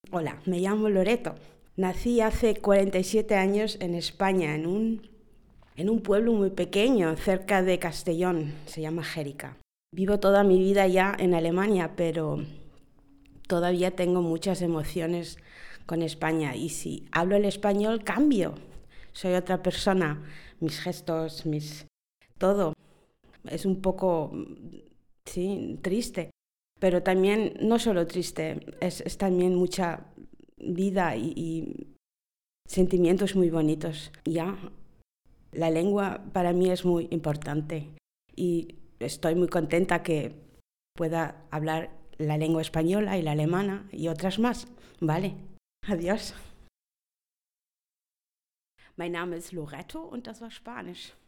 Hola, me llamo Loreto. Nací hace 47 años en España, en un pueblo muy pequeño, cerca de Castellón, se llama Gérica. Vivo toda mi vida ya en Alemania, pero todavía tengo muchas emociones con España. Y si hablo el español, cambio. Soy otra persona. Mis gestos, todo. Es un poco, sí, triste. Pero también, no solo triste, es también mucha vida y sentimientos muy bonitos. Ya, la lengua para mí es muy importante y estoy muy contenta que pueda hablar la lengua española y la alemana y otras más. Vale, adiós. Mein Name ist Loreto und das war Spanisch.